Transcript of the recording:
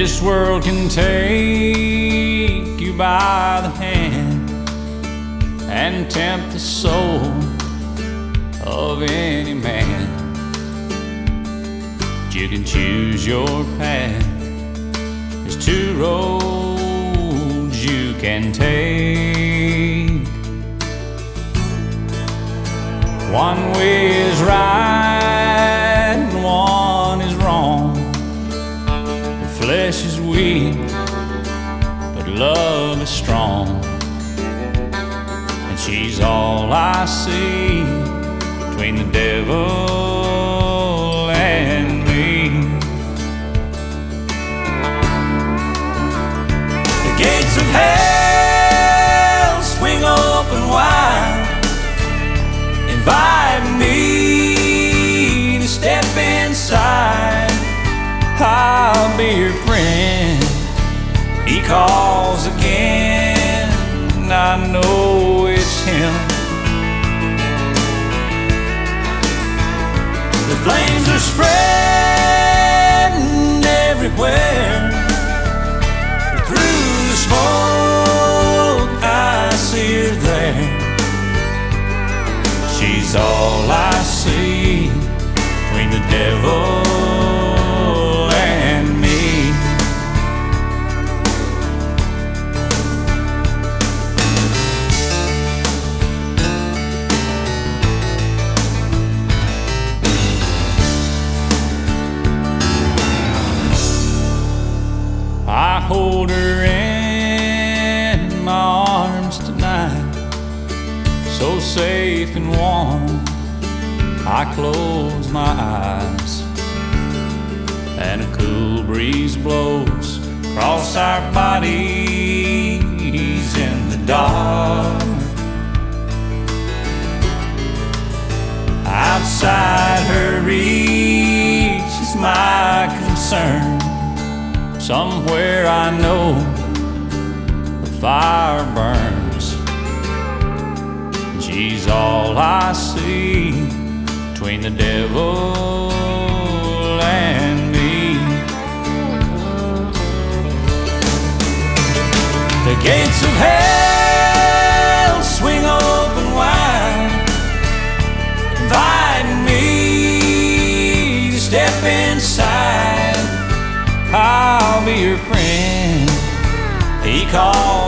This world can take you by the hand and tempt the soul of any man. But you can choose your path. There's two roads you can take. One way is right and one is wrong. The flesh is weak, but love is strong. And she's all I see between the devil and me. The gates of hell swing open wide, invite me to step inside. I'll be your friend. He calls again, and I know it's him. The flames are spreading everywhere. Through the smoke I see her there. She's all I see between the devil and me. I hold her in my arms tonight, so safe and warm. I close my eyes, and a cool breeze blows across our bodies in the dark. Outside her reach is my concern. Somewhere I know the fire burns. She's all I see between the devil and me. The gates of hell swing open wide, inviting me to step inside. I'll be your friend. He calls